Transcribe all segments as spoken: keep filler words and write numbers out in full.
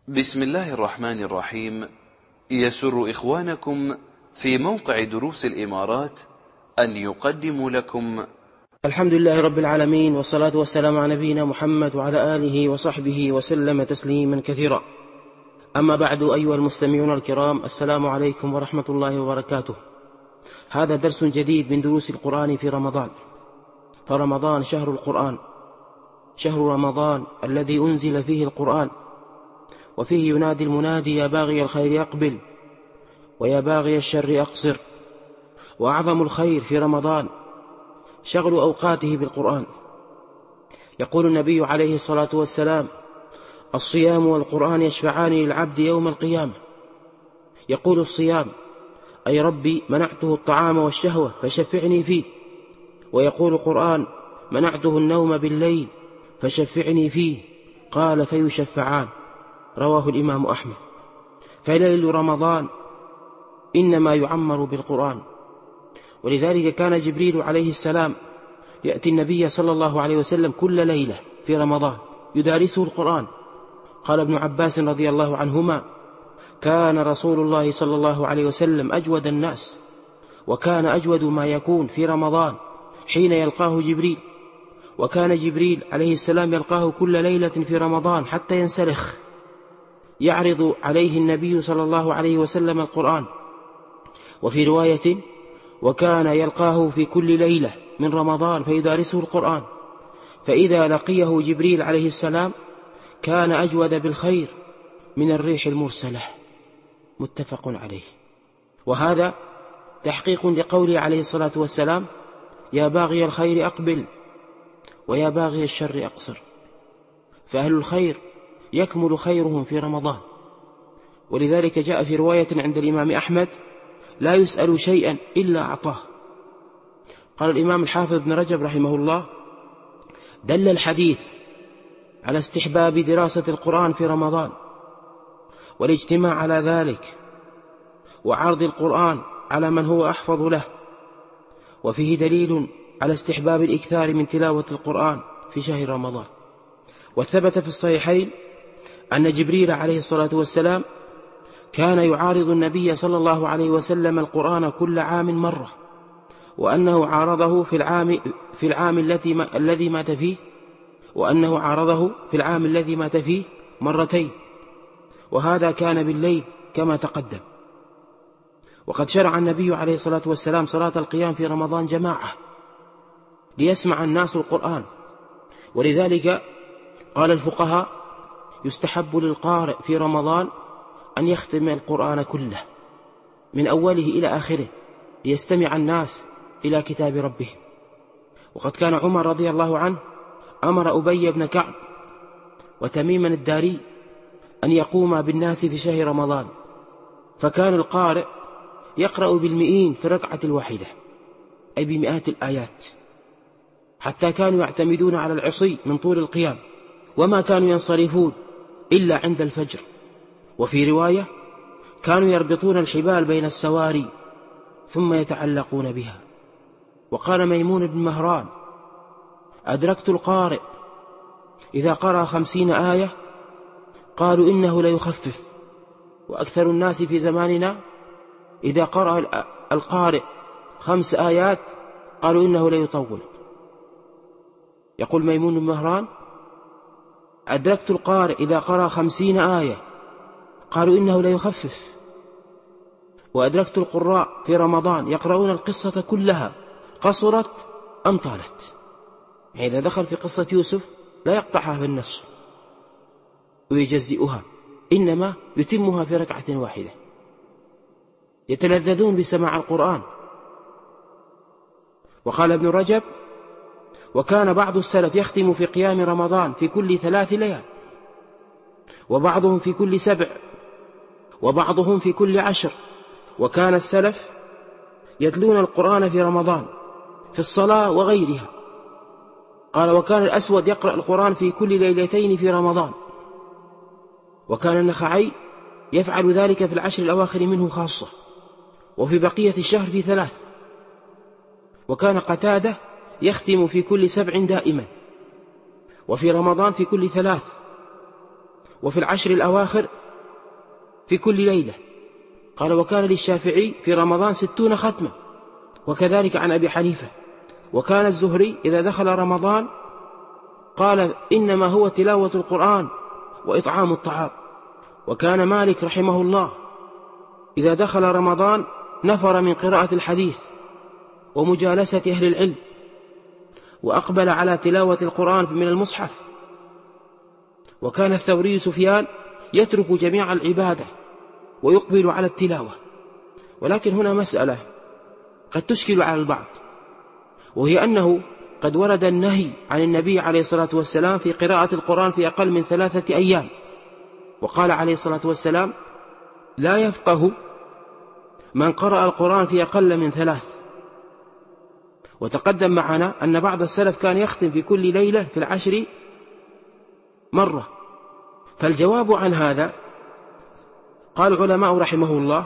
بسم الله الرحمن الرحيم. يسر إخوانكم في موقع دروس الإمارات أن يقدموا لكم الحمد لله رب العالمين، والصلاة والسلام على نبينا محمد وعلى آله وصحبه وسلم تسليما كثيرا. أما بعد، أيها المستمعون الكرام، السلام عليكم ورحمة الله وبركاته. هذا درس جديد من دروس القرآن في رمضان. فرمضان شهر القرآن، شهر رمضان الذي أنزل فيه القرآن، وفيه ينادي المنادي: يا باغي الخير أقبل، ويا باغي الشر أقصر. وأعظم الخير في رمضان شغل أوقاته بالقرآن. يقول النبي عليه الصلاة والسلام: الصيام والقرآن يشفعان للعبد يوم القيامة. يقول الصيام: أي ربي منعته الطعام والشهوة فشفعني فيه. ويقول القرآن: منعته النوم بالليل فشفعني فيه. قال: فيشفعان. رواه الإمام أحمد. فليل رمضان إنما يعمر بالقرآن، ولذلك كان جبريل عليه السلام يأتي النبي صلى الله عليه وسلم كل ليلة في رمضان يدارسه القرآن. قال ابن عباس رضي الله عنهما: كان رسول الله صلى الله عليه وسلم أجود الناس، وكان أجود ما يكون في رمضان حين يلقاه جبريل. وكان جبريل عليه السلام يلقاه كل ليلة في رمضان حتى ينسلخ، يعرض عليه النبي صلى الله عليه وسلم القرآن. وفي رواية: وكان يلقاه في كل ليلة من رمضان فيدارسه القرآن، فإذا لقيه جبريل عليه السلام كان أجود بالخير من الريح المرسلة. متفق عليه. وهذا تحقيق لقوله عليه الصلاة والسلام: يا باغي الخير أقبل، ويا باغي الشر أقصر. فأهل الخير يكمل خيرهم في رمضان. ولذلك جاء في رواية عند الإمام أحمد: لا يسأل شيئا إلا أعطاه. قال الإمام الحافظ ابن رجب رحمه الله: دل الحديث على استحباب دراسة القرآن في رمضان، والاجتماع على ذلك، وعرض القرآن على من هو أحفظ له. وفيه دليل على استحباب الإكثار من تلاوة القرآن في شهر رمضان. وثبت في الصحيحين أن جبريل عليه الصلاة والسلام كان يعارض النبي صلى الله عليه وسلم القرآن كل عام مرة، وأنه عارضه في العام في العام الذي ما الذي مات فيه وأنه عارضه في العام الذي مات فيه مرتين، وهذا كان بالليل كما تقدم. وقد شرع النبي عليه الصلاة والسلام صلاة القيام في رمضان جماعة ليسمع الناس القرآن. ولذلك قال الفقهاء: يستحب للقارئ في رمضان أن يختم القرآن كله من أوله إلى آخره ليستمع الناس إلى كتاب ربهم. وقد كان عمر رضي الله عنه أمر أبي بن كعب وتميما الداري أن يقوما بالناس في شهر رمضان، فكان القارئ يقرأ بالمئين في الركعة الواحدة، أي بمئات الآيات، حتى كانوا يعتمدون على العصي من طول القيام، وما كانوا ينصرفون إلا عند الفجر. وفي رواية: كانوا يربطون الحبال بين السواري ثم يتعلقون بها. وقال ميمون بن مهران: أدركت القارئ إذا قرأ خمسين آية قالوا إنه ليخفف، وأكثر الناس في زماننا إذا قرأ القارئ خمس آيات قالوا إنه ليطول. يقول ميمون بن مهران: أدركت القارئ إذا قرأ خمسين آية قالوا إنه ليخفف، وأدركت القراء في رمضان يقرؤون القصة كلها قصرت أم طالت. يعني إذا دخل في قصة يوسف لا يقطعها في النصف ويجزئها، إنما يتمها في ركعة واحدة. يتلذذون بسماع القرآن. وقال ابن رجب: وكان بعض السلف يختم في قيام رمضان في كل ثلاث ليال، وبعضهم في كل سبع، وبعضهم في كل عشر. وكان السلف يتلون القرآن في رمضان في الصلاة وغيرها. قال: وكان الأسود يقرأ القرآن في كل ليلتين في رمضان. وكان النخعي يفعل ذلك في العشر الأواخر منه خاصة، وفي بقية الشهر في ثلاث. وكان قتادة يختم في كل سبع دائما، وفي رمضان في كل ثلاث. وفي العشر الأواخر في كل ليلة. قال وكان للشافعي في رمضان ستون ختمة، وكذلك عن أبي حنيفة. وكان الزهري إذا دخل رمضان قال إنما هو تلاوة القرآن وإطعام الطعام. وكان مالك رحمه الله إذا دخل رمضان نفر من قراءة الحديث ومجالسة أهل العلم، وأقبل على تلاوة القرآن من المصحف. وكان الثوري سفيان يترك جميع العبادة ويقبل على التلاوة. ولكن هنا مسألة قد تشكل على البعض، وهي أنه قد ورد النهي عن النبي عليه الصلاة والسلام في قراءة القرآن في أقل من ثلاثة أيام، وقال عليه الصلاة والسلام لا يفقه من قرأ القرآن في أقل من ثلاث. وتقدم معنا أن بعض السلف كان يختم في كل ليلة في العشر مرة. فالجواب عن هذا قال العلماء رحمه الله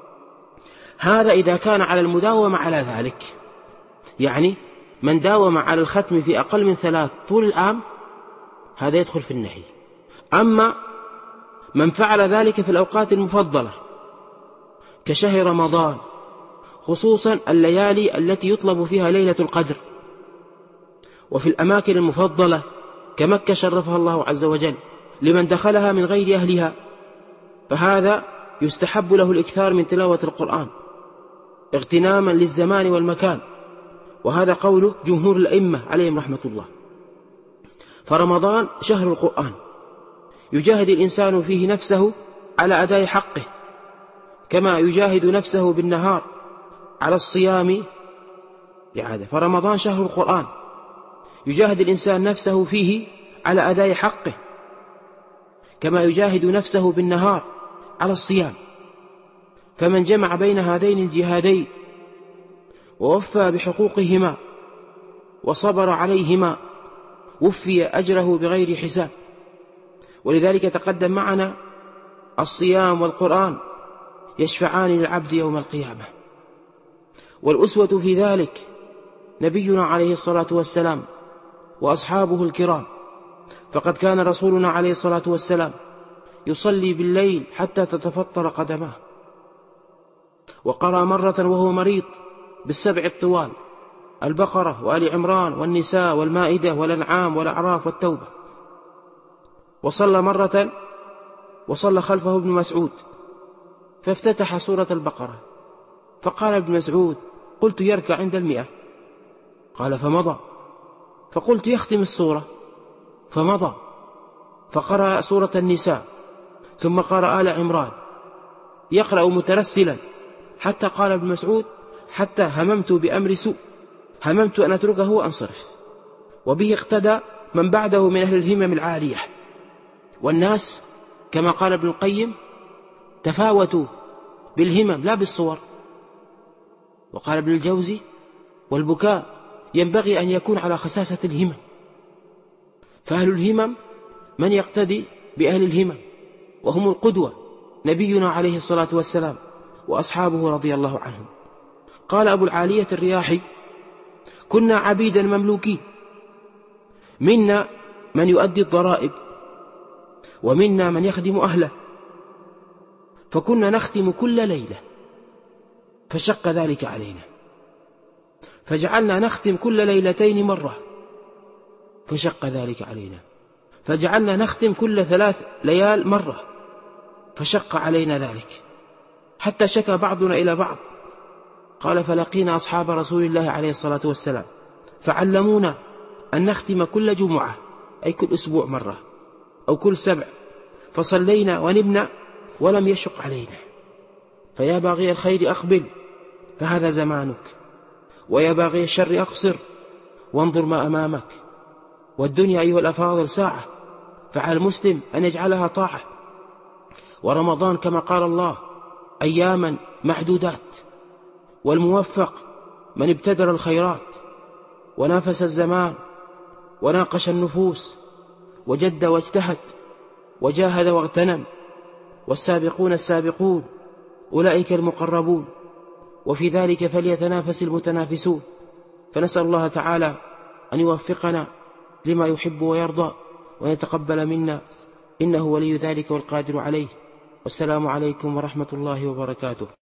هذا إذا كان على المداومة على ذلك، يعني من داوم على الختم في أقل من ثلاث طول العام هذا يدخل في النهي. أما من فعل ذلك في الأوقات المفضلة كشهر رمضان، خصوصا الليالي التي يطلب فيها ليلة القدر، وفي الأماكن المفضلة كمكة شرفها الله عز وجل لمن دخلها من غير أهلها، فهذا يستحب له الإكثار من تلاوة القرآن اغتناما للزمان والمكان، وهذا قول جمهور الأئمة عليهم رحمة الله. فرمضان شهر القرآن، يجاهد الإنسان فيه نفسه على أداء حقه كما يجاهد نفسه بالنهار على الصيام إعادة. فرمضان شهر القرآن، يجاهد الإنسان نفسه فيه على أداء حقه كما يجاهد نفسه بالنهار على الصيام. فمن جمع بين هذين الجهادين ووفى بحقوقهما وصبر عليهما وفي أجره بغير حساب. ولذلك تقدم معنا الصيام والقرآن يشفعان للعبد يوم القيامة، والأسوة في ذلك نبينا عليه الصلاة والسلام وأصحابه الكرام. فقد كان رسولنا عليه الصلاة والسلام يصلي بالليل حتى تتفطر قدماه، وقرأ مرة وهو مريض بالسبع الطوال: البقرة وآل عمران والنساء والمائدة والأنعام والأعراف والتوبة. وصلى مرة وصلى خلفه ابن مسعود فافتتح سورة البقرة، فقال ابن مسعود: قلت يركع عند المئة، قال فمضى، فقلت يختم السورة، فمضى، فقرأ سورة النساء ثم قرأ آل عمران يقرأ مترسلا، حتى قال ابن مسعود: حتى هممت بأمر سوء، هممت أن أتركه وأنصرف. وبه اقتدى من بعده من أهل الهمم العالية. والناس كما قال ابن القيم تفاوتوا بالهمم لا بالصور. وقال ابن الجوزي: والبكاء ينبغي أن يكون على خساسة الهمم. فأهل الهمم من يقتدي بأهل الهمم، وهم القدوة نبينا عليه الصلاة والسلام وأصحابه رضي الله عنهم. قال أبو العالية الرياحي: كنا عبيدا مملوكين، منا من يؤدي الضرائب ومنا من يخدم أهله، فكنا نختم كل ليلة، فشق ذلك علينا، فجعلنا نختم كل ليلتين مرة، فشق ذلك علينا، فجعلنا نختم كل ثلاث ليال مرة، فشق علينا ذلك، حتى شكى بعضنا إلى بعض. قال: فلقينا أصحاب رسول الله عليه الصلاة والسلام فعلمونا أن نختم كل جمعة، أي كل أسبوع مرة أو كل سبع، فصلينا ونبنا ولم يشق علينا. فيا باغي الخير أقبل فهذا زمانك، ويا باغي الشر أقصر وانظر ما أمامك. والدنيا أيها الأفاضل ساعة، فعلى المسلم أن يجعلها طاعة. ورمضان كما قال الله أياما معدودات، والموفق من ابتدر الخيرات ونافس الزمان وناقش النفوس وجد واجتهد وجاهد واغتنم. والسابقون السابقون أولئك المقربون، وفي ذلك فليتنافس المتنافسون. فنسأل الله تعالى أن يوفقنا لما يحب ويرضى، ويتقبل منا إنه ولي ذلك والقادر عليه. والسلام عليكم ورحمة الله وبركاته.